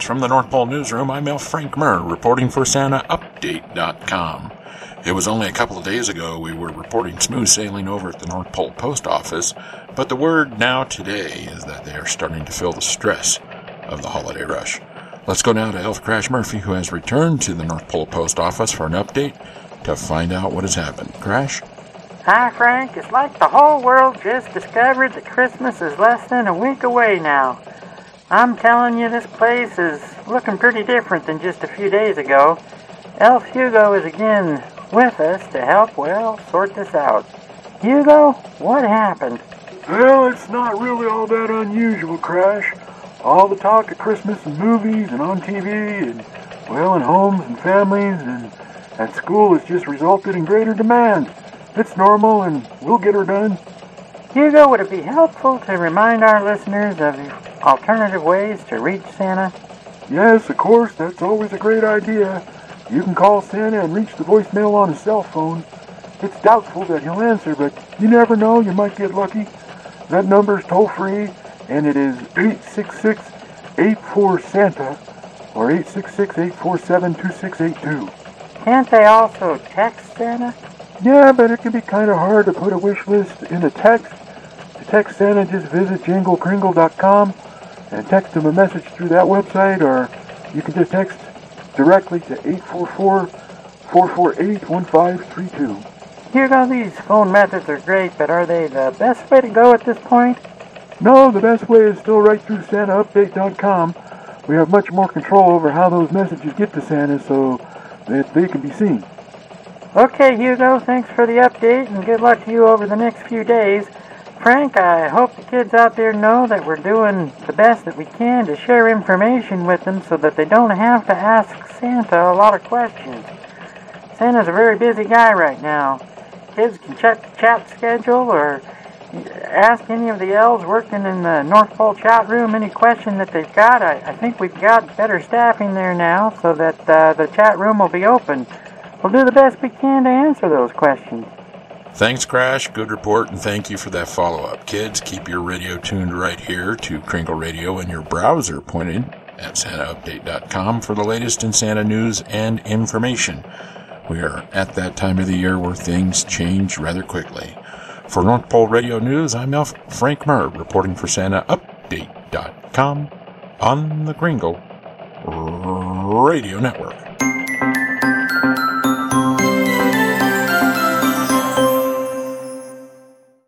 friends, from the North Pole Newsroom, I'm Elf Frank Murr, reporting for SantaUpdate.com. It was only a couple of days ago we were reporting smooth sailing over at the North Pole Post Office, but the word now today is that they are starting to feel the stress of the holiday rush. Let's go now to Elf Crash Murphy, who has returned to the North Pole Post Office for an update to find out what has happened. Crash? Hi, Frank. It's like the whole world just discovered that Christmas is less than a week away now. I'm telling you, this place is looking pretty different than just a few days ago. Elf Hugo is again with us to help, sort this out. Hugo, what happened? Well, it's not really all that unusual, Crash. All the talk of Christmas and movies and on TV and, in homes and families and at school has just resulted in greater demand. It's normal and we'll get her done. Hugo, would it be helpful to remind our listeners of alternative ways to reach Santa? Yes, of course, that's always a great idea. You can call Santa and reach the voicemail on his cell phone. It's doubtful that he'll answer, but you never know, you might get lucky. That number is toll-free, and it is 866-84-SANTA or 866-847-2682. Can't they also text Santa? Yeah, but it can be kind of hard to put a wish list in a text. To text Santa, just visit jinglecringle.com and text him a message through that website, or you can just text directly to 844-448-1532. Hugo, these phone methods are great, but are they the best way to go at this point? No, the best way is still right through SantaUpdate.com. We have much more control over how those messages get to Santa so that they can be seen. Okay, Hugo, thanks for the update, and good luck to you over the next few days. Frank, I hope the kids out there know that we're doing the best that we can to share information with them so that they don't have to ask Santa a lot of questions. Santa's a very busy guy right now. Kids can check the chat schedule or ask any of the elves working in the North Pole chat room any question that they've got. I think we've got better staffing there now so that the chat room will be open. We'll do the best we can to answer those questions. Thanks, Crash. Good report, and thank you for that follow-up. Kids, keep your radio tuned right here to Kringle Radio and your browser pointed at SantaUpdate.com for the latest in Santa news and information. We are at that time of the year where things change rather quickly. For North Pole Radio News, I'm Elf Frank Murr, reporting for SantaUpdate.com on the Kringle Radio Network.